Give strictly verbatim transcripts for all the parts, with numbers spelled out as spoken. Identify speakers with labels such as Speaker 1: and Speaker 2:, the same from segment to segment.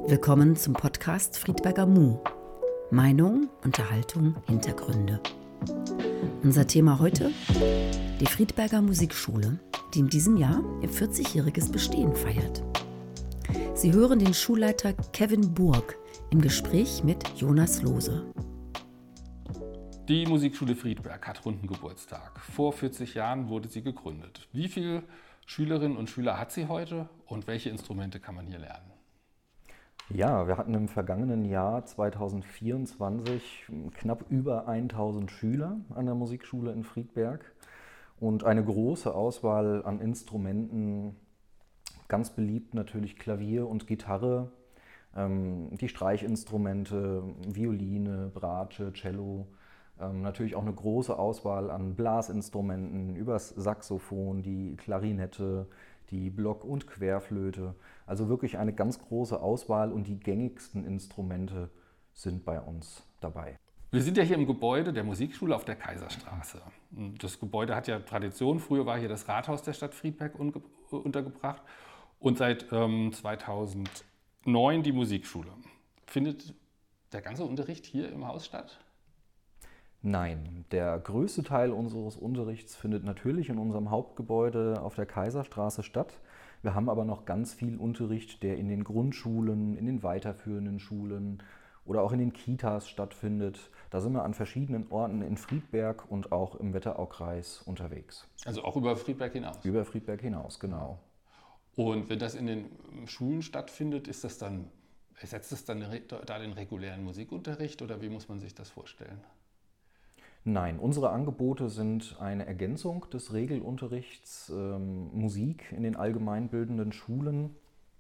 Speaker 1: Willkommen zum Podcast Friedberger Mu. Meinung, Unterhaltung, Hintergründe. Unser Thema heute: die Friedberger Musikschule, die in diesem Jahr ihr vierzigjähriges Bestehen feiert. Sie hören den Schulleiter Kevin Burg im Gespräch mit Jonas Lohse.
Speaker 2: Die Musikschule Friedberg hat runden Geburtstag. Vor vierzig Jahren wurde sie gegründet. Wie viele Schülerinnen und Schüler hat sie heute und welche Instrumente kann man hier lernen?
Speaker 3: Ja, wir hatten im vergangenen Jahr zweitausendvierundzwanzig knapp über tausend Schüler an der Musikschule in Friedberg und eine große Auswahl an Instrumenten, ganz beliebt natürlich Klavier und Gitarre, ähm, die Streichinstrumente, Violine, Bratsche, Cello, ähm, natürlich auch eine große Auswahl an Blasinstrumenten, übers Saxophon, die Klarinette, die Block- und Querflöte. Also wirklich eine ganz große Auswahl und die gängigsten Instrumente sind bei uns dabei.
Speaker 2: Wir sind ja hier im Gebäude der Musikschule auf der Kaiserstraße. Das Gebäude hat ja Tradition. Früher war hier das Rathaus der Stadt Friedberg untergebracht und seit ähm, zweitausendneun die Musikschule. Findet der ganze Unterricht hier im Haus statt?
Speaker 3: Nein, der größte Teil unseres Unterrichts findet natürlich in unserem Hauptgebäude auf der Kaiserstraße statt. Wir haben aber noch ganz viel Unterricht, der in den Grundschulen, in den weiterführenden Schulen oder auch in den Kitas stattfindet. Da sind wir an verschiedenen Orten in Friedberg und auch im Wetteraukreis unterwegs.
Speaker 2: Also auch über Friedberg hinaus?
Speaker 3: Über Friedberg hinaus, genau.
Speaker 2: Und wenn das in den Schulen stattfindet, ist das dann, ersetzt es dann da den regulären Musikunterricht oder wie muss man sich das vorstellen?
Speaker 3: Nein, unsere Angebote sind eine Ergänzung des Regelunterrichts ähm, Musik in den allgemeinbildenden Schulen.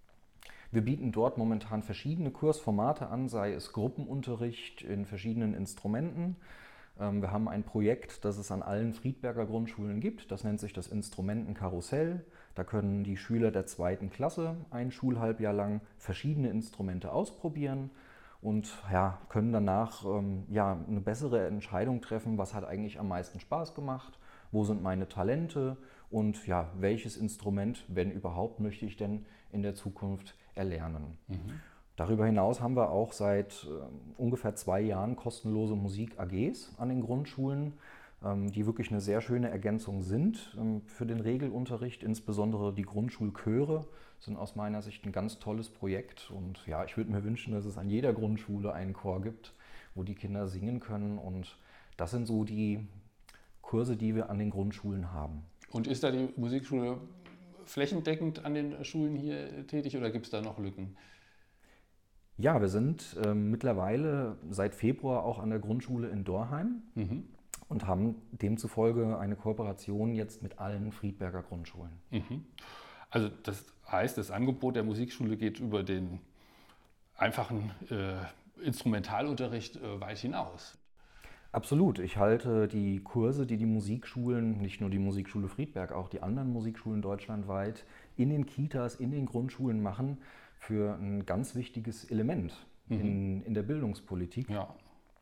Speaker 3: Wir bieten dort momentan verschiedene Kursformate an, sei es Gruppenunterricht in verschiedenen Instrumenten. Ähm, wir haben ein Projekt, das es an allen Friedberger Grundschulen gibt. Das nennt sich das Instrumentenkarussell. Da können die Schüler der zweiten Klasse ein Schulhalbjahr lang verschiedene Instrumente ausprobieren und ja, können danach ähm, ja, eine bessere Entscheidung treffen, was hat eigentlich am meisten Spaß gemacht, wo sind meine Talente und ja, welches Instrument, wenn überhaupt, möchte ich denn in der Zukunft erlernen. Mhm. Darüber hinaus haben wir auch seit äh, ungefähr zwei Jahren kostenlose Musik-A Gs an den Grundschulen, ähm, die wirklich eine sehr schöne Ergänzung sind ähm, für den Regelunterricht, insbesondere die Grundschulchöre sind aus meiner Sicht ein ganz tolles Projekt und ja, ich würde mir wünschen, dass es an jeder Grundschule einen Chor gibt, wo die Kinder singen können und das sind so die Kurse, die wir an den Grundschulen haben.
Speaker 2: Und ist da die Musikschule flächendeckend an den Schulen hier tätig oder gibt es da noch Lücken?
Speaker 3: Ja, wir sind äh, mittlerweile seit Februar auch an der Grundschule in Dorheim mhm. und haben demzufolge eine Kooperation jetzt mit allen Friedberger Grundschulen.
Speaker 2: Mhm. Also das heißt, das Angebot der Musikschule geht über den einfachen äh, Instrumentalunterricht äh, weit hinaus.
Speaker 3: Absolut. Ich halte die Kurse, die die Musikschulen, nicht nur die Musikschule Friedberg, auch die anderen Musikschulen deutschlandweit in den Kitas, in den Grundschulen machen, für ein ganz wichtiges Element mhm. in, in der Bildungspolitik.
Speaker 2: Ja.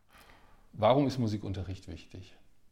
Speaker 2: Warum ist Musikunterricht wichtig?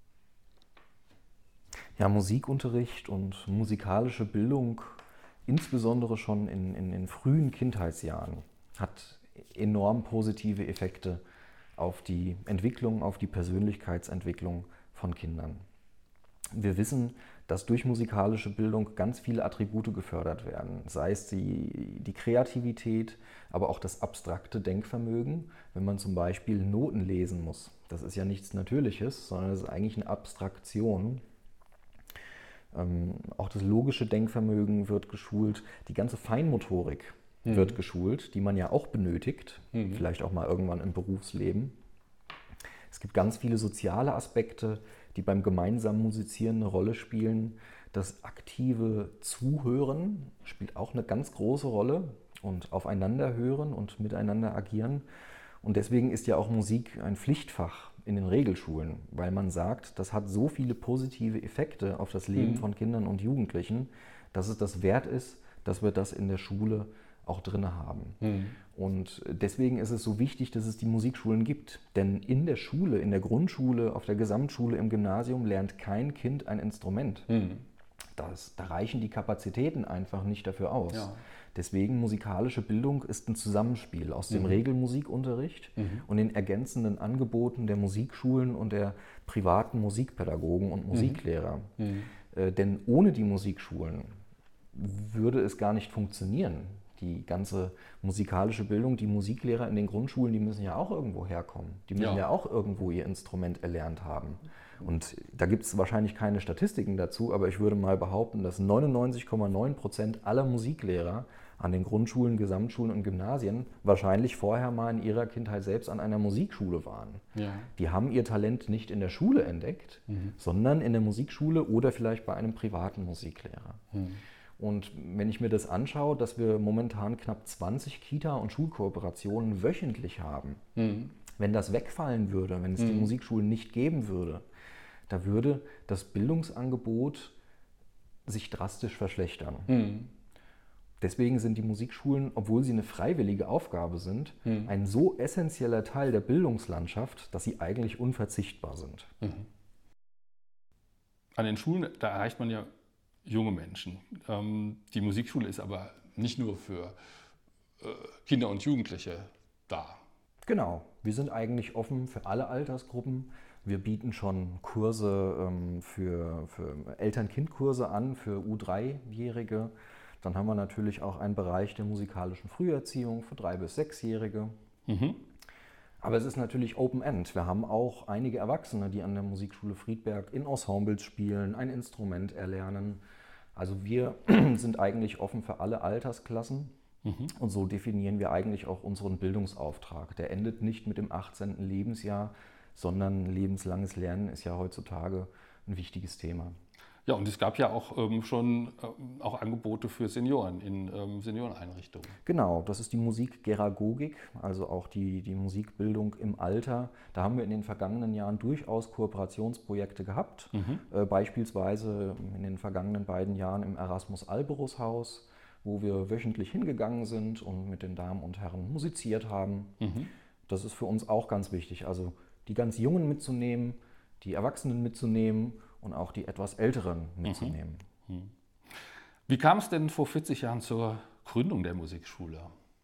Speaker 3: Ja, Musikunterricht und musikalische Bildung, insbesondere schon in, in, in frühen Kindheitsjahren, hat enorm positive Effekte auf die Entwicklung, auf die Persönlichkeitsentwicklung von Kindern. Wir wissen, dass durch musikalische Bildung ganz viele Attribute gefördert werden, sei es die, die Kreativität, aber auch das abstrakte Denkvermögen, wenn man zum Beispiel Noten lesen muss. Das ist ja nichts Natürliches, sondern es ist eigentlich eine Abstraktion. Ähm, auch das logische Denkvermögen wird geschult, die ganze Feinmotorik mhm. wird geschult, die man ja auch benötigt, mhm. vielleicht auch mal irgendwann im Berufsleben. Es gibt ganz viele soziale Aspekte, die beim gemeinsamen Musizieren eine Rolle spielen. Das aktive Zuhören spielt auch eine ganz große Rolle und aufeinander hören und miteinander agieren. Und deswegen ist ja auch Musik ein Pflichtfach in den Regelschulen, weil man sagt, das hat so viele positive Effekte auf das Leben mhm. von Kindern und Jugendlichen, dass es das wert ist, dass wir das in der Schule auch drin haben. Mhm. Und deswegen ist es so wichtig, dass es die Musikschulen gibt. Denn in der Schule, in der Grundschule, auf der Gesamtschule, im Gymnasium lernt kein Kind ein Instrument. Mhm. Das, da reichen die Kapazitäten einfach nicht dafür aus.
Speaker 2: Ja.
Speaker 3: Deswegen musikalische Bildung ist ein Zusammenspiel aus dem
Speaker 2: Mhm.
Speaker 3: Regelmusikunterricht
Speaker 2: Mhm.
Speaker 3: und den ergänzenden Angeboten der Musikschulen und der privaten Musikpädagogen und Musiklehrer.
Speaker 2: Mhm.
Speaker 3: Äh, denn ohne die Musikschulen würde es gar nicht funktionieren. Die ganze musikalische Bildung, die Musiklehrer in den Grundschulen, die müssen ja auch irgendwo herkommen. Die müssen
Speaker 2: Ja.
Speaker 3: ja auch irgendwo ihr Instrument erlernt haben. Und da gibt es wahrscheinlich keine Statistiken dazu, aber ich würde mal behaupten, dass neunundneunzig Komma neun Prozent aller Musiklehrer an den Grundschulen, Gesamtschulen und Gymnasien wahrscheinlich vorher mal in ihrer Kindheit selbst an einer Musikschule waren.
Speaker 2: Ja.
Speaker 3: Die haben ihr Talent nicht in der Schule entdeckt,
Speaker 2: Mhm.
Speaker 3: sondern in der Musikschule oder vielleicht bei einem privaten Musiklehrer.
Speaker 2: Mhm.
Speaker 3: Und wenn ich mir das anschaue, dass wir momentan knapp zwanzig Kita- und Schulkooperationen wöchentlich haben,
Speaker 2: Mhm.
Speaker 3: wenn das wegfallen würde, wenn es die
Speaker 2: Mhm.
Speaker 3: Musikschulen nicht geben würde, da würde das Bildungsangebot sich drastisch verschlechtern.
Speaker 2: Mhm.
Speaker 3: Deswegen sind die Musikschulen, obwohl sie eine freiwillige Aufgabe sind,
Speaker 2: Mhm.
Speaker 3: ein so essentieller Teil der Bildungslandschaft, dass sie eigentlich unverzichtbar sind.
Speaker 2: Mhm. An den Schulen, da erreicht man ja junge Menschen. Ähm, die Musikschule ist aber nicht nur für äh, Kinder und Jugendliche da.
Speaker 3: Genau, wir sind eigentlich offen für alle Altersgruppen. Wir bieten schon Kurse ähm, für, für Eltern-Kind-Kurse an, für U drei Jährige. Dann haben wir natürlich auch einen Bereich der musikalischen Früherziehung für drei bis sechs Jährige.
Speaker 2: Mhm.
Speaker 3: Aber es ist natürlich Open End. Wir haben auch einige Erwachsene, die an der Musikschule Friedberg in Ensembles spielen, ein Instrument erlernen. Also wir sind eigentlich offen für alle Altersklassen.
Speaker 2: Mhm.
Speaker 3: Und so definieren wir eigentlich auch unseren Bildungsauftrag. Der endet nicht mit dem achtzehnten Lebensjahr, sondern lebenslanges Lernen ist ja heutzutage ein wichtiges Thema.
Speaker 2: Ja, und es gab ja auch ähm, schon ähm, auch Angebote für Senioren in ähm, Senioreneinrichtungen.
Speaker 3: Genau, das ist die Musikgeragogik, also auch die, die Musikbildung im Alter. Da haben wir in den vergangenen Jahren durchaus Kooperationsprojekte gehabt,
Speaker 2: Mhm.
Speaker 3: äh, beispielsweise in den vergangenen beiden Jahren im Erasmus-Alberus-Haus, wo wir wöchentlich hingegangen sind und mit den Damen und Herren musiziert haben.
Speaker 2: Mhm.
Speaker 3: Das ist für uns auch ganz wichtig, also die ganz Jungen mitzunehmen, die Erwachsenen mitzunehmen und auch die etwas Älteren mitzunehmen.
Speaker 2: Mhm. Wie kam es denn vor vierzig Jahren zur Gründung der Musikschule?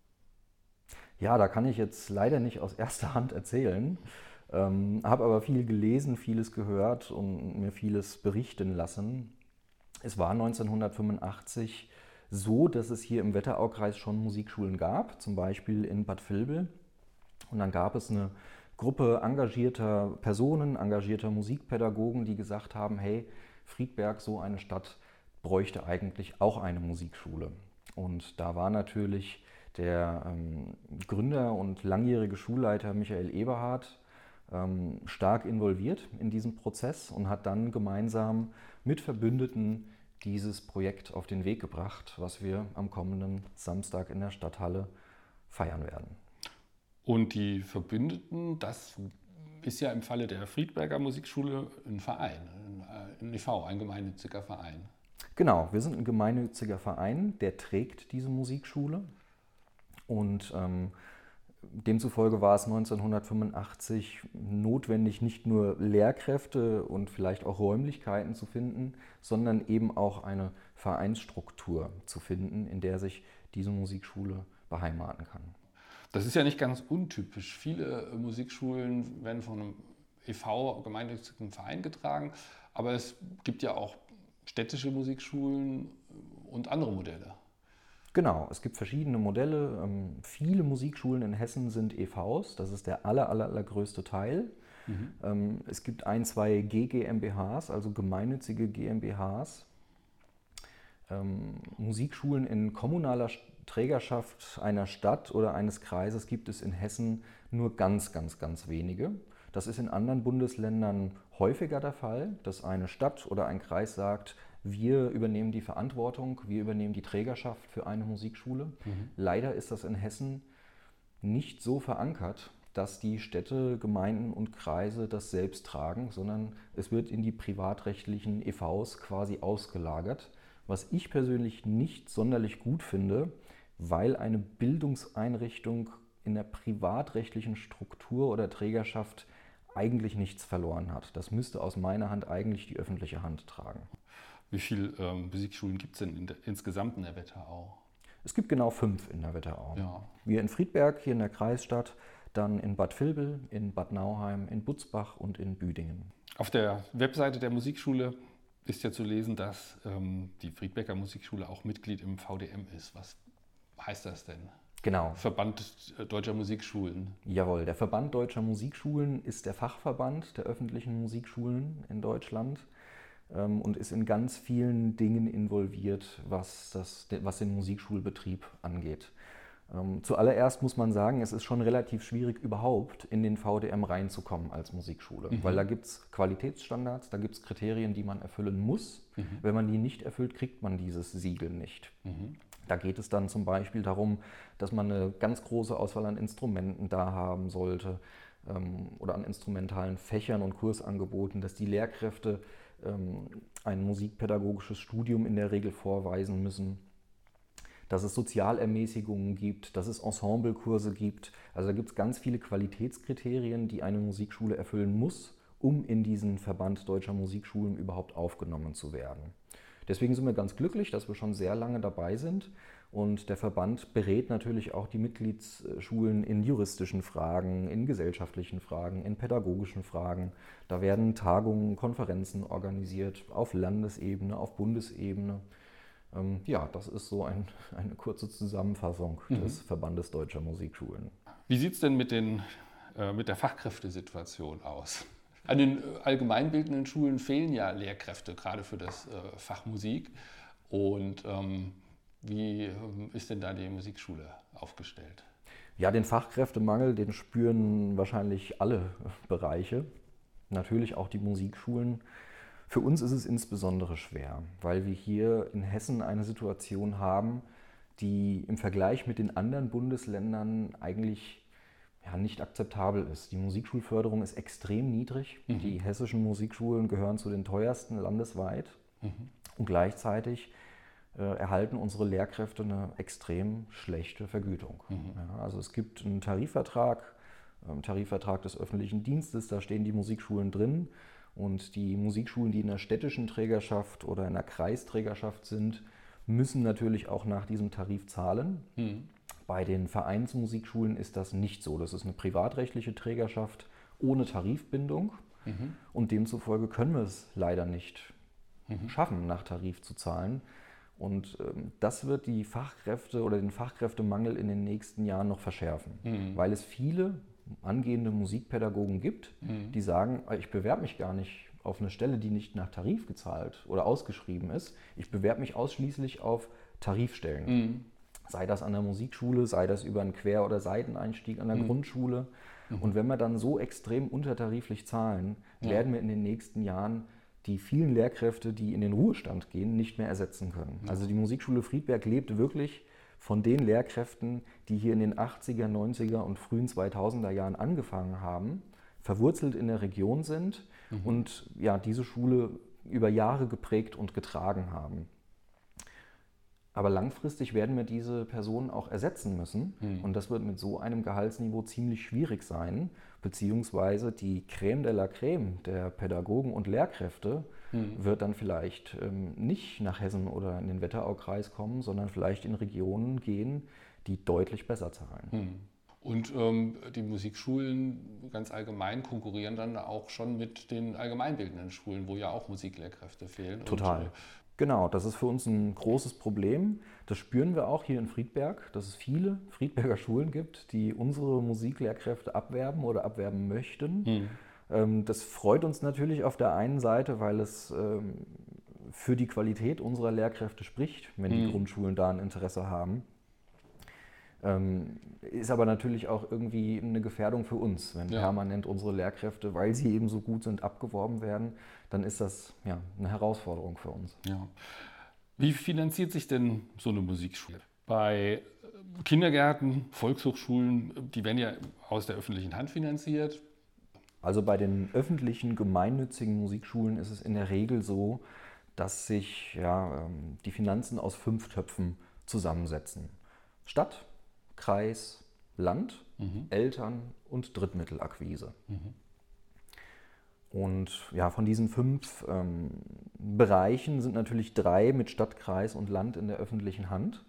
Speaker 3: Ja, da kann ich jetzt leider nicht aus erster Hand erzählen, ähm, habe aber viel gelesen, vieles gehört und mir vieles berichten lassen. Es war neunzehnhundertfünfundachtzig so, dass es hier im Wetteraukreis schon Musikschulen gab, zum Beispiel in Bad Vilbel. Und dann gab es eine Gruppe engagierter Personen, engagierter Musikpädagogen, die gesagt haben, hey, Friedberg, so eine Stadt, bräuchte eigentlich auch eine Musikschule. Und da war natürlich der ähm, Gründer und langjährige Schulleiter Michael Eberhardt ähm, stark involviert in diesen Prozess und hat dann gemeinsam mit Verbündeten dieses Projekt auf den Weg gebracht, was wir am kommenden Samstag in der Stadthalle feiern werden.
Speaker 2: Und die Verbündeten, das ist ja im Falle der Friedberger Musikschule ein Verein, ein E V, ein gemeinnütziger Verein.
Speaker 3: Genau, wir sind ein gemeinnütziger Verein, der trägt diese Musikschule. Und ähm, demzufolge war es neunzehnhundertfünfundachtzig notwendig, nicht nur Lehrkräfte und vielleicht auch Räumlichkeiten zu finden, sondern eben auch eine Vereinsstruktur zu finden, in der sich diese Musikschule beheimaten kann.
Speaker 2: Das ist ja nicht ganz untypisch. Viele Musikschulen werden von einem E V, gemeinnützigen Verein getragen, aber es gibt ja auch städtische Musikschulen und andere Modelle.
Speaker 3: Genau, es gibt verschiedene Modelle. Ähm, viele Musikschulen in Hessen sind E Vs, das ist der aller, aller, allergrößte Teil. Mhm. Ähm, es gibt ein, zwei G GmbHs, also gemeinnützige GmbHs. Ähm, Musikschulen in kommunaler Trägerschaft einer Stadt oder eines Kreises gibt es in Hessen nur ganz, ganz, ganz wenige. Das ist in anderen Bundesländern häufiger der Fall, dass eine Stadt oder ein Kreis sagt, wir übernehmen die Verantwortung, wir übernehmen die Trägerschaft für eine Musikschule. Mhm. Leider ist das in Hessen nicht so verankert, dass die Städte, Gemeinden und Kreise das selbst tragen, sondern es wird in die privatrechtlichen E Vs quasi ausgelagert, was ich persönlich nicht sonderlich gut finde, weil eine Bildungseinrichtung in der privatrechtlichen Struktur oder Trägerschaft eigentlich nichts verloren hat. Das müsste aus meiner Hand eigentlich die öffentliche Hand tragen.
Speaker 2: Wie viele ähm, Musikschulen gibt es denn in der, insgesamt in der Wetterau?
Speaker 3: Es gibt genau fünf in der Wetterau.
Speaker 2: Ja.
Speaker 3: Wir in Friedberg, hier in der Kreisstadt, dann in Bad Vilbel, in Bad Nauheim, in Butzbach und in Büdingen.
Speaker 2: Auf der Webseite der Musikschule ist ja zu lesen, dass ähm, die Friedberger Musikschule auch Mitglied im V D M ist. Was heißt das denn?
Speaker 3: Genau.
Speaker 2: Verband Deutscher Musikschulen.
Speaker 3: Jawohl, der Verband Deutscher Musikschulen ist der Fachverband der öffentlichen Musikschulen in Deutschland ähm, und ist in ganz vielen Dingen involviert, was, das, was den Musikschulbetrieb angeht. Ähm, zuallererst muss man sagen, es ist schon relativ schwierig, überhaupt in den V D M reinzukommen als Musikschule, mhm. weil da gibt es Qualitätsstandards, da gibt es Kriterien, die man erfüllen muss. Mhm. Wenn man die nicht erfüllt, kriegt man dieses Siegel nicht. Mhm. Da geht es dann zum Beispiel darum, dass man eine ganz große Auswahl an Instrumenten da haben sollte ähm, oder an instrumentalen Fächern und Kursangeboten, dass die Lehrkräfte ähm, ein musikpädagogisches Studium in der Regel vorweisen müssen, dass es Sozialermäßigungen gibt, dass es Ensemblekurse gibt. Also da gibt es ganz viele Qualitätskriterien, die eine Musikschule erfüllen muss, um in diesen Verband Deutscher Musikschulen überhaupt aufgenommen zu werden. Deswegen sind wir ganz glücklich, dass wir schon sehr lange dabei sind und der Verband berät natürlich auch die Mitgliedsschulen in juristischen Fragen, in gesellschaftlichen Fragen, in pädagogischen Fragen. Da werden Tagungen, Konferenzen organisiert auf Landesebene, auf Bundesebene. Ähm, ja, das ist so ein, eine kurze Zusammenfassung mhm. des Verbandes Deutscher Musikschulen.
Speaker 2: Wie sieht es denn mit, den, äh, mit der Fachkräftesituation aus? An den allgemeinbildenden Schulen fehlen ja Lehrkräfte, gerade für das äh, Fach Musik. Und ähm, wie ähm, ist denn da die Musikschule aufgestellt?
Speaker 3: Ja, den Fachkräftemangel, den spüren wahrscheinlich alle Bereiche, natürlich auch die Musikschulen. Für uns ist es insbesondere schwer, weil wir hier in Hessen eine Situation haben, die im Vergleich mit den anderen Bundesländern eigentlich ja, nicht akzeptabel ist. Die Musikschulförderung ist extrem niedrig. Mhm. Die hessischen Musikschulen gehören zu den teuersten landesweit. Mhm. Und gleichzeitig äh, erhalten unsere Lehrkräfte eine extrem schlechte Vergütung. Mhm. Ja, also es gibt einen Tarifvertrag, einen Tarifvertrag des öffentlichen Dienstes, da stehen die Musikschulen drin. Und die Musikschulen, die in der städtischen Trägerschaft oder in der Kreisträgerschaft sind, müssen natürlich auch nach diesem Tarif zahlen. Mhm. Bei den Vereinsmusikschulen ist das nicht so. Das ist eine privatrechtliche Trägerschaft ohne Tarifbindung. Mhm. Und demzufolge können wir es leider nicht mhm. schaffen, nach Tarif zu zahlen. Und ähm, das wird die Fachkräfte oder den Fachkräftemangel in den nächsten Jahren noch verschärfen, mhm. weil es viele angehende Musikpädagogen gibt, mhm. die sagen, ich bewerbe mich gar nicht auf eine Stelle, die nicht nach Tarif gezahlt oder ausgeschrieben ist. Ich bewerbe mich ausschließlich auf Tarifstellen. Mhm. Sei das an der Musikschule, sei das über einen Quer- oder Seiteneinstieg an der mhm. Grundschule. Mhm. Und wenn wir dann so extrem untertariflich zahlen, ja. werden wir in den nächsten Jahren die vielen Lehrkräfte, die in den Ruhestand gehen, nicht mehr ersetzen können. Ja. Also die Musikschule Friedberg lebt wirklich von den Lehrkräften, die hier in den achtziger, neunziger und frühen zweitausender Jahren angefangen haben, verwurzelt in der Region sind mhm. und ja, diese Schule über Jahre geprägt und getragen haben. Aber langfristig werden wir diese Personen auch ersetzen müssen mhm. und das wird mit so einem Gehaltsniveau ziemlich schwierig sein, beziehungsweise die Crème de la Crème der Pädagogen und Lehrkräfte mhm. wird dann vielleicht ähm, nicht nach Hessen oder in den Wetteraukreis kommen, sondern vielleicht in Regionen gehen, die deutlich besser zahlen.
Speaker 2: Mhm. Und ähm, die Musikschulen ganz allgemein konkurrieren dann auch schon mit den allgemeinbildenden Schulen, wo ja auch Musiklehrkräfte fehlen.
Speaker 3: Total. Und, äh, Genau, das ist für uns ein großes Problem. Das spüren wir auch hier in Friedberg, dass es viele Friedberger Schulen gibt, die unsere Musiklehrkräfte abwerben oder abwerben möchten. Mhm. Das freut uns natürlich auf der einen Seite, weil es für die Qualität unserer Lehrkräfte spricht, wenn die mhm. Grundschulen da ein Interesse haben. Ist aber natürlich auch irgendwie eine Gefährdung für uns, wenn ja. permanent unsere Lehrkräfte, weil sie eben so gut sind, abgeworben werden, dann ist das ja eine Herausforderung für uns.
Speaker 2: Ja. Wie finanziert sich denn so eine Musikschule? Bei Kindergärten, Volkshochschulen, die werden ja aus der öffentlichen Hand finanziert.
Speaker 3: Also bei den öffentlichen, gemeinnützigen Musikschulen ist es in der Regel so, dass sich ja, die Finanzen aus fünf Töpfen zusammensetzen. Stadt, Kreis, Land, mhm. Eltern und Drittmittelakquise. Mhm. Und ja, von diesen fünf ähm, Bereichen sind natürlich drei mit Stadt, Kreis und Land in der öffentlichen Hand.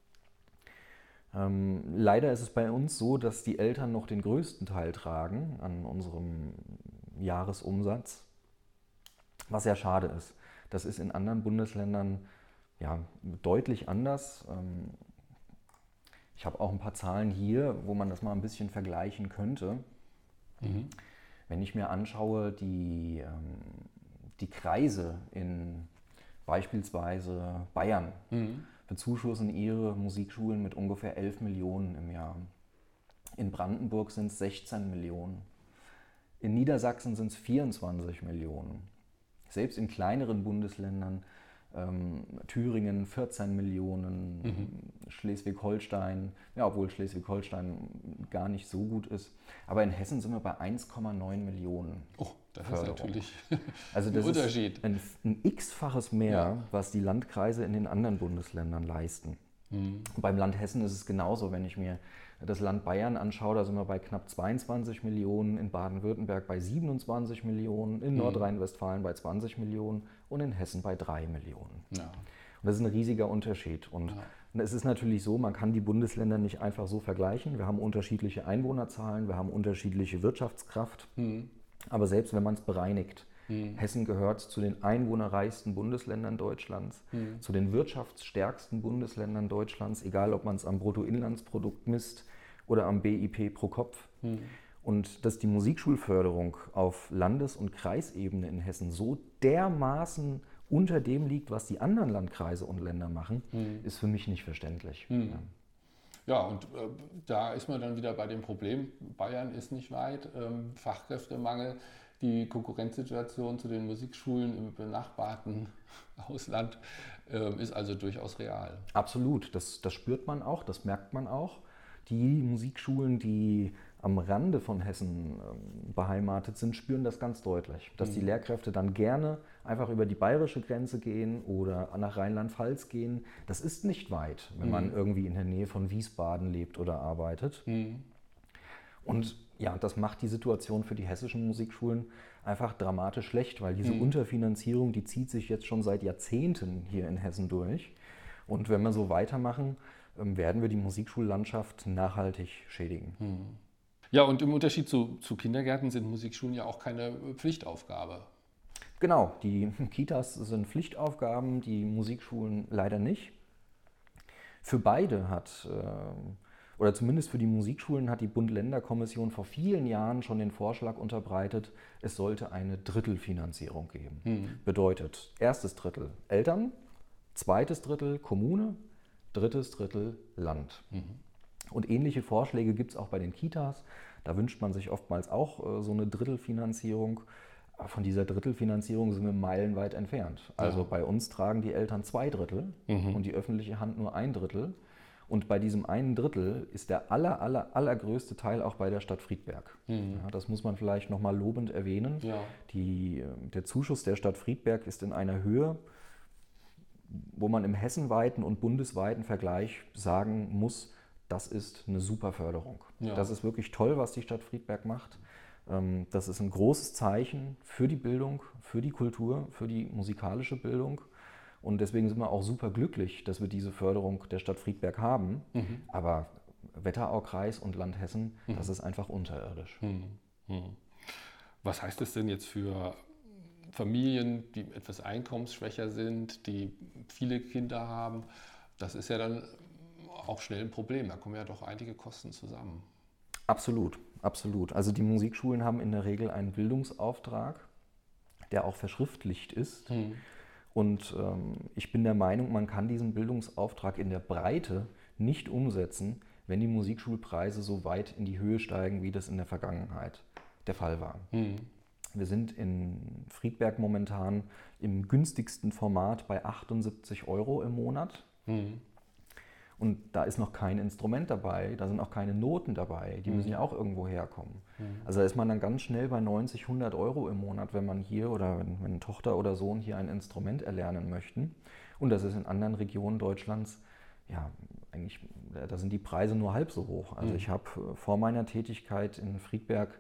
Speaker 3: Ähm, leider ist es bei uns so, dass die Eltern noch den größten Teil tragen an unserem Jahresumsatz, was sehr schade ist. Das ist in anderen Bundesländern ja, deutlich anders. Ähm, ich habe auch ein paar Zahlen hier, wo man das mal ein bisschen vergleichen könnte. Mhm. Wenn ich mir anschaue, die, ähm, die Kreise in beispielsweise Bayern mhm. bezuschussen ihre Musikschulen mit ungefähr elf Millionen im Jahr. In Brandenburg sind es sechzehn Millionen. In Niedersachsen sind es vierundzwanzig Millionen. Selbst in kleineren Bundesländern, ähm, Thüringen vierzehn Millionen, mhm. Schleswig-Holstein, ja, obwohl Schleswig-Holstein gar nicht so gut ist. Aber in Hessen sind wir bei eins Komma neun Millionen.
Speaker 2: Oh, das Förderung. Ist natürlich
Speaker 3: also das
Speaker 2: ein Unterschied.
Speaker 3: Ist ein, ein x-faches mehr, ja. was die Landkreise in den anderen Bundesländern leisten. Mhm. Und beim Land Hessen ist es genauso, wenn ich mir das Land Bayern anschaue, da sind wir bei knapp zweiundzwanzig Millionen, in Baden-Württemberg bei siebenundzwanzig Millionen, in mhm. Nordrhein-Westfalen bei zwanzig Millionen und in Hessen bei drei Millionen. Ja. Und das ist ein riesiger Unterschied. Und ja. es ist natürlich so, man kann die Bundesländer nicht einfach so vergleichen. Wir haben unterschiedliche Einwohnerzahlen, wir haben unterschiedliche Wirtschaftskraft. Mhm. Aber selbst wenn man es bereinigt, mhm. Hessen gehört zu den einwohnerreichsten Bundesländern Deutschlands, mhm. zu den wirtschaftsstärksten Bundesländern Deutschlands, egal ob man es am Bruttoinlandsprodukt misst oder am B I P pro Kopf. Mhm. Und dass die Musikschulförderung auf Landes- und Kreisebene in Hessen so dermaßen unter dem liegt, was die anderen Landkreise und Länder machen, mhm. ist für mich nicht verständlich.
Speaker 2: Mhm. Ja. Ja, und äh, da ist man dann wieder bei dem Problem, Bayern ist nicht weit, ähm, Fachkräftemangel, die Konkurrenzsituation zu den Musikschulen im benachbarten Ausland äh, ist also durchaus real.
Speaker 3: Absolut, das, das spürt man auch, das merkt man auch. Die Musikschulen, die am Rande von Hessen ähm, beheimatet sind, spüren das ganz deutlich, dass mhm. die Lehrkräfte dann gerne einfach über die bayerische Grenze gehen oder nach Rheinland-Pfalz gehen. Das ist nicht weit, wenn mhm. man irgendwie in der Nähe von Wiesbaden lebt oder arbeitet. Mhm. Und ja, das macht die Situation für die hessischen Musikschulen einfach dramatisch schlecht, weil diese mhm. Unterfinanzierung, die zieht sich jetzt schon seit Jahrzehnten hier in Hessen durch. Und wenn wir so weitermachen, werden wir die Musikschullandschaft nachhaltig schädigen.
Speaker 2: Mhm. Ja, und im Unterschied zu, zu Kindergärten sind Musikschulen ja auch keine Pflichtaufgabe.
Speaker 3: Genau, die Kitas sind Pflichtaufgaben, die Musikschulen leider nicht. Für beide hat, oder zumindest für die Musikschulen, hat die Bund-Länder-Kommission vor vielen Jahren schon den Vorschlag unterbreitet, es sollte eine Drittelfinanzierung geben. Mhm. Bedeutet, erstes Drittel Eltern, zweites Drittel Kommune, drittes Drittel Land. Mhm. Und ähnliche Vorschläge gibt es auch bei den Kitas. Da wünscht man sich oftmals auch äh, so eine Drittelfinanzierung. Aber von dieser Drittelfinanzierung sind wir meilenweit entfernt. Also ja. bei uns tragen die Eltern zwei Drittel mhm. und die öffentliche Hand nur ein Drittel. Und bei diesem einen Drittel ist der aller, aller, allergrößte Teil auch bei der Stadt Friedberg. Mhm. Ja, das muss man vielleicht nochmal lobend erwähnen. Ja. Die, der Zuschuss der Stadt Friedberg ist in einer Höhe, wo man im hessenweiten und bundesweiten Vergleich sagen muss, das ist eine super Förderung. Ja. Das ist wirklich toll, was die Stadt Friedberg macht. Das ist ein großes Zeichen für die Bildung, für die Kultur, für die musikalische Bildung. Und deswegen sind wir auch super glücklich, dass wir diese Förderung der Stadt Friedberg haben. Mhm. Aber Wetteraukreis und Land Hessen, mhm. das ist einfach unterirdisch.
Speaker 2: Mhm. Mhm. Was heißt das denn jetzt für Familien, die etwas einkommensschwächer sind, die viele Kinder haben? Das ist ja dann auch schnell ein Problem. Da kommen ja doch einige Kosten zusammen.
Speaker 3: Absolut, absolut. Also die Musikschulen haben in der Regel einen Bildungsauftrag, der auch verschriftlicht ist. Mhm. Und ähm, ich bin der Meinung, man kann diesen Bildungsauftrag in der Breite nicht umsetzen, wenn die Musikschulpreise so weit in die Höhe steigen, wie das in der Vergangenheit der Fall war. Mhm. Wir sind in Friedberg momentan im günstigsten Format bei achtundsiebzig Euro im Monat. Mhm. Und da ist noch kein Instrument dabei, da sind auch keine Noten dabei, die mhm. müssen ja auch irgendwo herkommen. Mhm. Also da ist man dann ganz schnell bei neunzig, hundert Euro im Monat, wenn man hier oder wenn, wenn Tochter oder Sohn hier ein Instrument erlernen möchten. Und das ist in anderen Regionen Deutschlands, ja, eigentlich, da sind die Preise nur halb so hoch. Also mhm. ich habe vor meiner Tätigkeit in Friedberg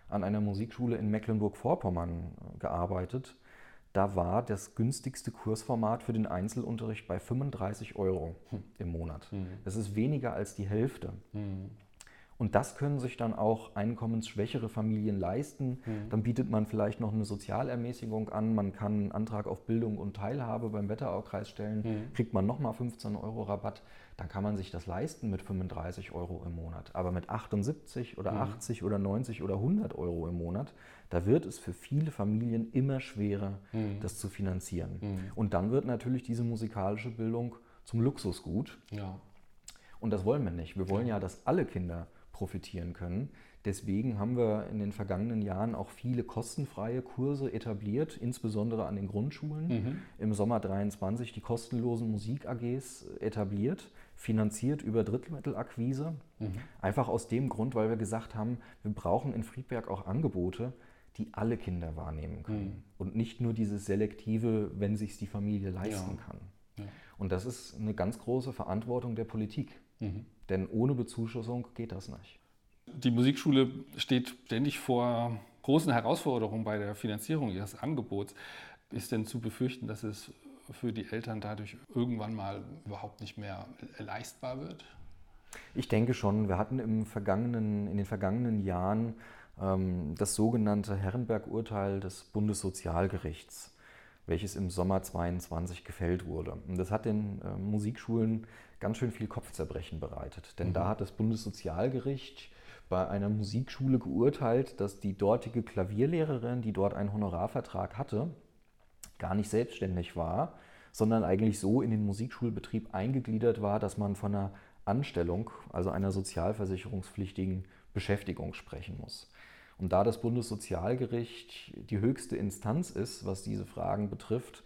Speaker 3: an einer Musikschule in Mecklenburg-Vorpommern gearbeitet. Da war das günstigste Kursformat für den Einzelunterricht bei fünfunddreißig Euro hm. im Monat. Hm. Das ist weniger als die Hälfte. Hm. Und das können sich dann auch einkommensschwächere Familien leisten. Mhm. Dann bietet man vielleicht noch eine Sozialermäßigung an. Man kann einen Antrag auf Bildung und Teilhabe beim Wetteraukreis stellen. Mhm. Kriegt man nochmal fünfzehn Euro Rabatt. Dann kann man sich das leisten mit fünfunddreißig Euro im Monat. Aber mit achtundsiebzig oder mhm. achtzig oder neunzig oder hundert Euro im Monat, da wird es für viele Familien immer schwerer, mhm. das zu finanzieren. Mhm. Und dann wird natürlich diese musikalische Bildung zum Luxusgut. Ja. Und das wollen wir nicht. Wir wollen ja, dass alle Kinder profitieren können. Deswegen haben wir in den vergangenen Jahren auch viele kostenfreie Kurse etabliert, insbesondere an den Grundschulen. Mhm. Im Sommer dreiundzwanzig die kostenlosen Musik-A Gs etabliert, finanziert über Drittmittelakquise. Mhm. Einfach aus dem Grund, weil wir gesagt haben, wir brauchen in Friedberg auch Angebote, die alle Kinder wahrnehmen können. Mhm. Und nicht nur dieses selektive, wenn sich die Familie leisten ja. kann. Ja. Und das ist eine ganz große Verantwortung der Politik. Mhm. Denn ohne Bezuschussung geht das nicht.
Speaker 2: Die Musikschule steht ständig vor großen Herausforderungen bei der Finanzierung ihres Angebots. Ist denn zu befürchten, dass es für die Eltern dadurch irgendwann mal überhaupt nicht mehr leistbar wird?
Speaker 3: Ich denke schon. Wir hatten im vergangenen, in den vergangenen Jahren ähm, das sogenannte Herrenberg-Urteil des Bundessozialgerichts, welches im Sommer zweiundzwanzig gefällt wurde. Und das hat den äh, Musikschulen ganz schön viel Kopfzerbrechen bereitet. Denn mhm. da hat das Bundessozialgericht bei einer Musikschule geurteilt, dass die dortige Klavierlehrerin, die dort einen Honorarvertrag hatte, gar nicht selbstständig war, sondern eigentlich so in den Musikschulbetrieb eingegliedert war, dass man von einer Anstellung, also einer sozialversicherungspflichtigen Beschäftigung sprechen muss. Und da das Bundessozialgericht die höchste Instanz ist, was diese Fragen betrifft,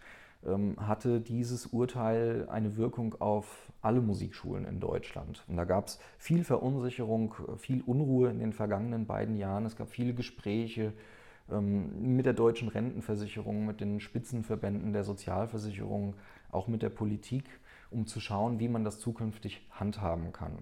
Speaker 3: hatte dieses Urteil eine Wirkung auf alle Musikschulen in Deutschland. Und da gab es viel Verunsicherung, viel Unruhe in den vergangenen beiden Jahren. Es gab viele Gespräche ähm, mit der Deutschen Rentenversicherung, mit den Spitzenverbänden der Sozialversicherung, auch mit der Politik, um zu schauen, wie man das zukünftig handhaben kann.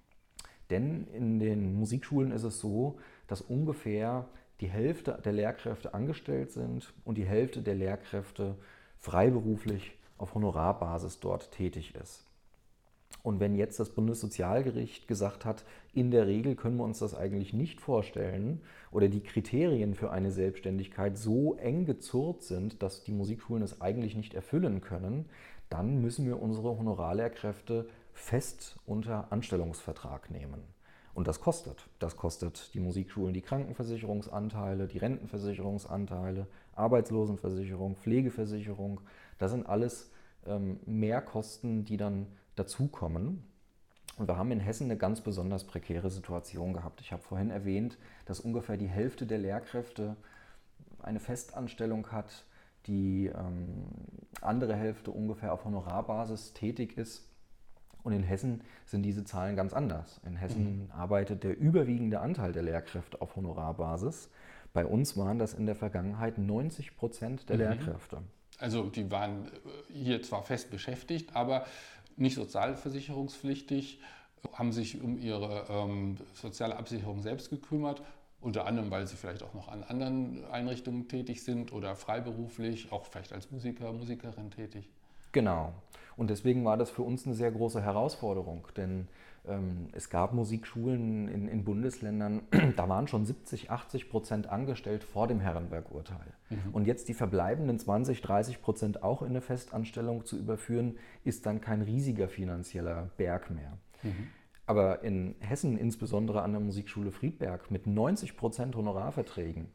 Speaker 3: Denn in den Musikschulen ist es so, dass ungefähr die Hälfte der Lehrkräfte angestellt sind und die Hälfte der Lehrkräfte freiberuflich auf Honorarbasis dort tätig ist. Und wenn jetzt das Bundessozialgericht gesagt hat, in der Regel können wir uns das eigentlich nicht vorstellen oder die Kriterien für eine Selbstständigkeit so eng gezurrt sind, dass die Musikschulen es eigentlich nicht erfüllen können, dann müssen wir unsere Honorarlehrkräfte fest unter Anstellungsvertrag nehmen. Und das kostet. Das kostet die Musikschulen die Krankenversicherungsanteile, die Rentenversicherungsanteile, Arbeitslosenversicherung, Pflegeversicherung. Das sind alles ähm, Mehrkosten, die dann dazukommen. Und wir haben in Hessen eine ganz besonders prekäre Situation gehabt. Ich habe vorhin erwähnt, dass ungefähr die Hälfte der Lehrkräfte eine Festanstellung hat, die ähm, andere Hälfte ungefähr auf Honorarbasis tätig ist. Und in Hessen sind diese Zahlen ganz anders. In Hessen mhm. arbeitet der überwiegende Anteil der Lehrkräfte auf Honorarbasis. Bei uns waren das in der Vergangenheit neunzig Prozent der mhm. Lehrkräfte.
Speaker 2: Also die waren hier zwar fest beschäftigt, aber nicht sozialversicherungspflichtig, haben sich um ihre ähm, soziale Absicherung selbst gekümmert, unter anderem, weil sie vielleicht auch noch an anderen Einrichtungen tätig sind oder freiberuflich, auch vielleicht als Musiker, Musikerin tätig.
Speaker 3: Genau. Und deswegen war das für uns eine sehr große Herausforderung, denn ähm, es gab Musikschulen in, in Bundesländern, da waren schon siebzig, achtzig Prozent angestellt vor dem Herrenberg-Urteil. Mhm. Und jetzt die verbleibenden zwanzig, dreißig Prozent auch in eine Festanstellung zu überführen, ist dann kein riesiger finanzieller Berg mehr. Mhm. Aber in Hessen, insbesondere an der Musikschule Friedberg, mit neunzig Prozent Honorarverträgen,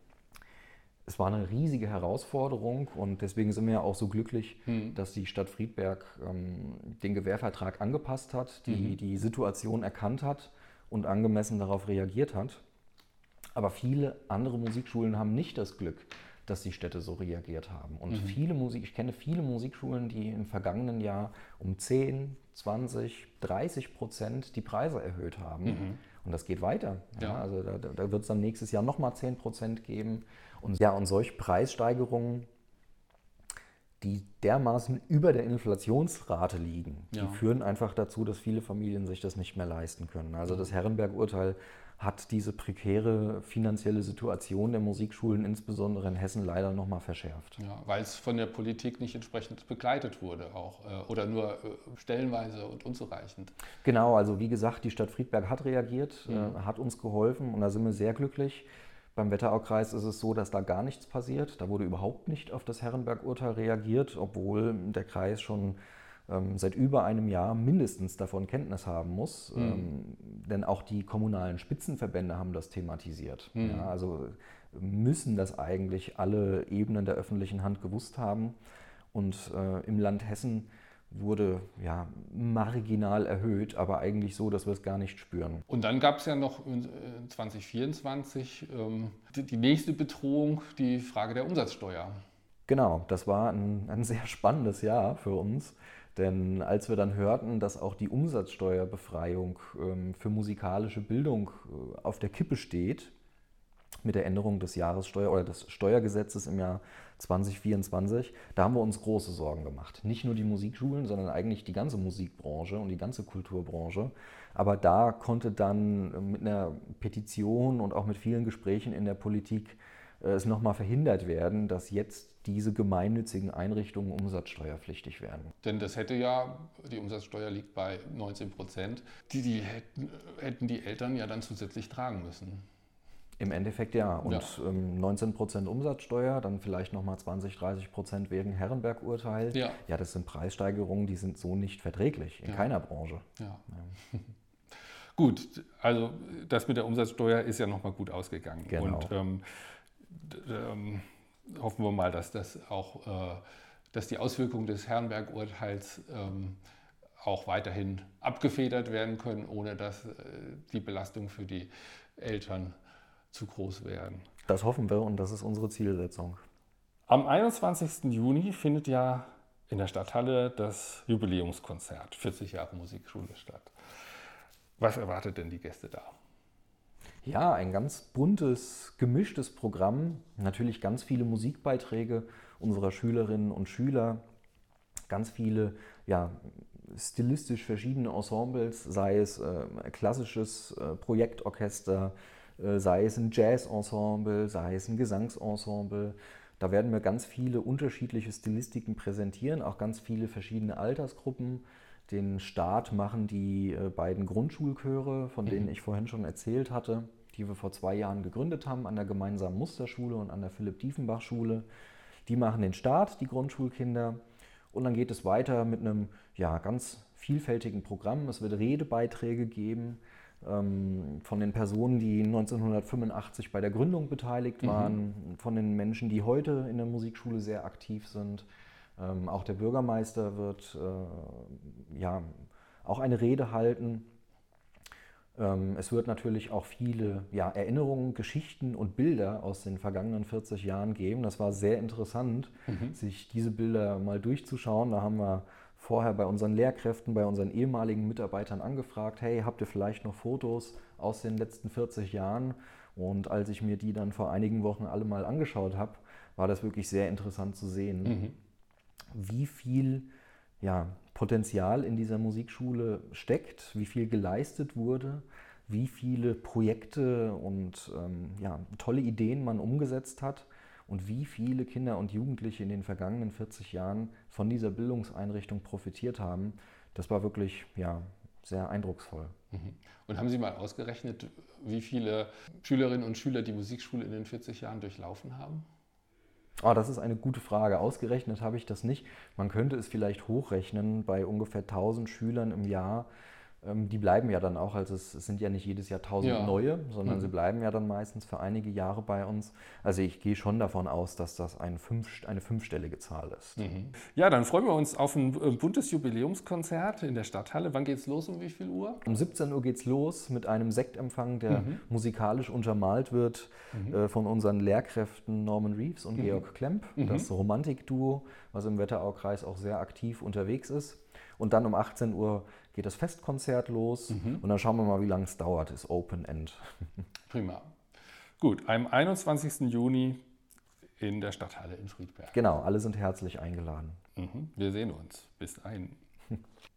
Speaker 3: es war eine riesige Herausforderung und deswegen sind wir ja auch so glücklich, mhm. dass die Stadt Friedberg ähm, den Gewährvertrag angepasst hat, die mhm. die Situation erkannt hat und angemessen darauf reagiert hat. Aber viele andere Musikschulen haben nicht das Glück, dass die Städte so reagiert haben. Und mhm. viele Musik, ich kenne viele Musikschulen, die im vergangenen Jahr um zehn, zwanzig, dreißig Prozent die Preise erhöht haben. Mhm. Und das geht weiter. Ja. Ja, also da, da wird es dann nächstes Jahr nochmal zehn Prozent geben. Und ja, und solche Preissteigerungen, die dermaßen über der Inflationsrate liegen,
Speaker 2: Ja.
Speaker 3: die führen einfach dazu, dass viele Familien sich das nicht mehr leisten können. Also das Herrenberg-Urteil hat diese prekäre finanzielle Situation der Musikschulen, insbesondere in Hessen, leider nochmal verschärft.
Speaker 2: Ja, weil es von der Politik nicht entsprechend begleitet wurde auch äh, oder nur äh, stellenweise und unzureichend.
Speaker 3: Genau, also wie gesagt, die Stadt Friedberg hat reagiert,
Speaker 2: Mhm.
Speaker 3: äh, hat uns geholfen und da sind wir sehr glücklich. Beim Wetteraukreis ist es so, dass da gar nichts passiert. Da wurde überhaupt nicht auf das Herrenberg-Urteil reagiert, obwohl der Kreis schon ähm, seit über einem Jahr mindestens davon Kenntnis haben muss.
Speaker 2: Mhm.
Speaker 3: Ähm, denn auch die kommunalen Spitzenverbände haben das thematisiert.
Speaker 2: Mhm.
Speaker 3: Ja, also müssen das eigentlich alle Ebenen der öffentlichen Hand gewusst haben. Und äh, im Land Hessen wurde ja marginal erhöht, aber eigentlich so, dass wir es gar nicht spüren.
Speaker 2: Und dann gab es ja noch in zwanzig vierundzwanzig ähm, die, die nächste Bedrohung, die Frage der Umsatzsteuer.
Speaker 3: Genau, das war ein, ein sehr spannendes Jahr für uns, denn als wir dann hörten, dass auch die Umsatzsteuerbefreiung ähm, für musikalische Bildung äh, auf der Kippe steht, mit der Änderung des Jahressteuer oder des Steuergesetzes im Jahr zwanzig vierundzwanzig, da haben wir uns große Sorgen gemacht. Nicht nur die Musikschulen, sondern eigentlich die ganze Musikbranche und die ganze Kulturbranche. Aber da konnte dann mit einer Petition und auch mit vielen Gesprächen in der Politik äh, es nochmal verhindert werden, dass jetzt diese gemeinnützigen Einrichtungen umsatzsteuerpflichtig werden.
Speaker 2: Denn das hätte ja, die Umsatzsteuer liegt bei neunzehn Prozent, die, die hätten, hätten die Eltern ja dann zusätzlich tragen müssen.
Speaker 3: Im Endeffekt ja. Und
Speaker 2: Ja.
Speaker 3: ähm, neunzehn Prozent Umsatzsteuer, dann vielleicht nochmal zwanzig, dreißig Prozent wegen Herrenberg-Urteil.
Speaker 2: Ja.
Speaker 3: Ja, das sind Preissteigerungen, die sind so nicht verträglich in
Speaker 2: Ja.
Speaker 3: keiner Branche.
Speaker 2: Ja. Gut, also das mit der Umsatzsteuer ist ja nochmal gut ausgegangen.
Speaker 3: Genau.
Speaker 2: Und ähm, d- ähm, hoffen wir mal, dass das auch, äh, dass die Auswirkungen des Herrenberg-Urteils ähm, auch weiterhin abgefedert werden können, ohne dass äh, die Belastung für die Eltern zu groß werden.
Speaker 3: Das hoffen wir und das ist unsere Zielsetzung.
Speaker 2: Am einundzwanzigsten Juni findet ja in der Stadthalle das Jubiläumskonzert, vierzig Jahre Musikschule statt. Was erwartet denn die Gäste da?
Speaker 3: Ja, ein ganz buntes, gemischtes Programm. Natürlich ganz viele Musikbeiträge unserer Schülerinnen und Schüler. Ganz viele ja, stilistisch verschiedene Ensembles, sei es äh, klassisches äh, Projektorchester, äh, sei es ein Jazz-Ensemble, sei es ein Gesangsensemble. Da werden wir ganz viele unterschiedliche Stilistiken präsentieren, auch ganz viele verschiedene Altersgruppen. Den Start machen die äh, beiden Grundschulchöre, von denen ich vorhin schon erzählt hatte, die wir vor zwei Jahren gegründet haben an der gemeinsamen Musterschule und an der Philipp-Diefenbach-Schule. Die machen den Start, die Grundschulkinder. Und dann geht es weiter mit einem ja, ganz vielfältigen Programm. Es wird Redebeiträge geben ähm, von den Personen, die neunzehnhundertfünfundachtzig bei der Gründung beteiligt waren, mhm. von den Menschen, die heute in der Musikschule sehr aktiv sind. Ähm, auch der Bürgermeister wird äh, ja, auch eine Rede halten. Ähm, es wird natürlich auch viele ja, Erinnerungen, Geschichten und Bilder aus den vergangenen vierzig Jahren geben. Das war sehr interessant, mhm. sich diese Bilder mal durchzuschauen. Da haben wir vorher bei unseren Lehrkräften, bei unseren ehemaligen Mitarbeitern angefragt, hey, habt ihr vielleicht noch Fotos aus den letzten vierzig Jahren? Und als ich mir die dann vor einigen Wochen alle mal angeschaut habe, war das wirklich sehr interessant zu sehen, mhm. wie viel ja, Potenzial in dieser Musikschule steckt, wie viel geleistet wurde, wie viele Projekte und ähm, ja, tolle Ideen man umgesetzt hat und wie viele Kinder und Jugendliche in den vergangenen vierzig Jahren von dieser Bildungseinrichtung profitiert haben. Das war wirklich ja, sehr eindrucksvoll.
Speaker 2: Und haben Sie mal ausgerechnet, wie viele Schülerinnen und Schüler die Musikschule in den vierzig Jahren durchlaufen haben?
Speaker 3: Oh, das ist eine gute Frage. Ausgerechnet habe ich das nicht. Man könnte es vielleicht hochrechnen bei ungefähr tausend Schülern im Jahr. Ähm, die bleiben ja dann auch, also es, es sind ja nicht jedes Jahr tausend
Speaker 2: ja.
Speaker 3: neue, sondern
Speaker 2: mhm.
Speaker 3: sie bleiben ja dann meistens für einige Jahre bei uns. Also ich gehe schon davon aus, dass das ein fünf, eine fünfstellige Zahl ist.
Speaker 2: Mhm. Ja, dann freuen wir uns auf ein buntes Jubiläumskonzert in der Stadthalle. Wann geht es los, um wie viel Uhr?
Speaker 3: Um siebzehn Uhr geht es los mit einem Sektempfang, der mhm. musikalisch untermalt wird mhm. äh, von unseren Lehrkräften Norman Reeves und mhm. Georg Klemp, mhm. das Romantikduo, was im Wetteraukreis auch sehr aktiv unterwegs ist. Und dann um achtzehn Uhr geht das Festkonzert los mhm. und dann schauen wir mal, wie lange es dauert. Ist Open End.
Speaker 2: Prima. Gut, am einundzwanzigsten Juni in der Stadthalle in Friedberg.
Speaker 3: Genau, alle sind herzlich eingeladen.
Speaker 2: Mhm. Wir sehen uns. Bis dahin.